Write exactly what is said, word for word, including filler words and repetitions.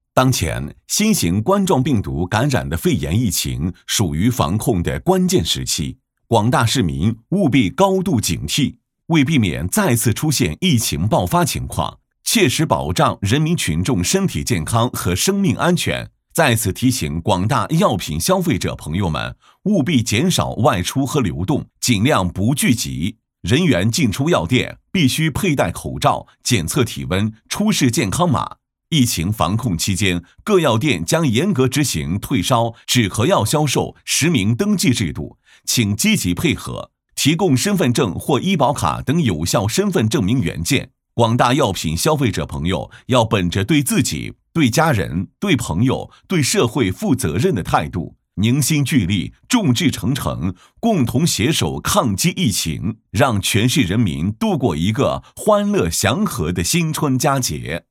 当前，新型冠状病毒感染的肺炎疫情属于防控的关键时期，广大市民务必高度警惕，为避免再次出现疫情爆发情况，切实保障人民群众身体健康和生命安全。在此提醒广大药品消费者朋友们，务必减少外出和流动，尽量不聚集。人员进出药店必须佩戴口罩、检测体温、出示健康码。疫情防控期间，各药店将严格执行退烧、止咳药销售实名登记制度，请积极配合，提供身份证或医保卡等有效身份证明原件。广大药品消费者朋友要本着对自己、对家人、对朋友、对社会负责任的态度，凝心聚力，众志成城，共同携手抗击疫情，让全市人民度过一个欢乐祥和的新春佳节。